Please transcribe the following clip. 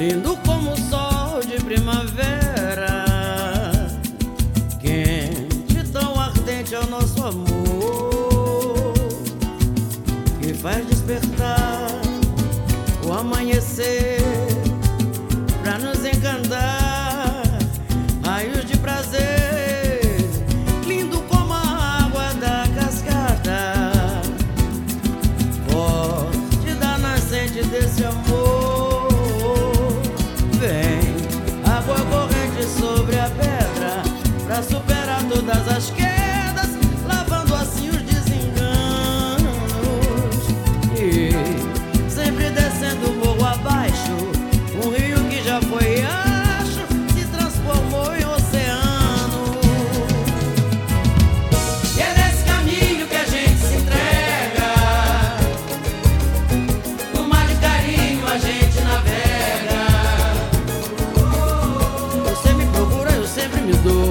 lindo como o sol de primavera, quente, tão ardente é o nosso amor, que faz despertar o amanhecer pra nos encantar, raios de prazer, lindo como a água da cascata, forte da nascente desse amor. Vem água corrente sobre a pedra pra superar todas as quedas, lavando assim os desenganos e sempre descendo morro abaixo. Um rio que já foi riacho se transformou em oceano. E é nesse caminho que a gente se entrega, no mar de carinho a gente navega. Você me procura, eu sempre me dou.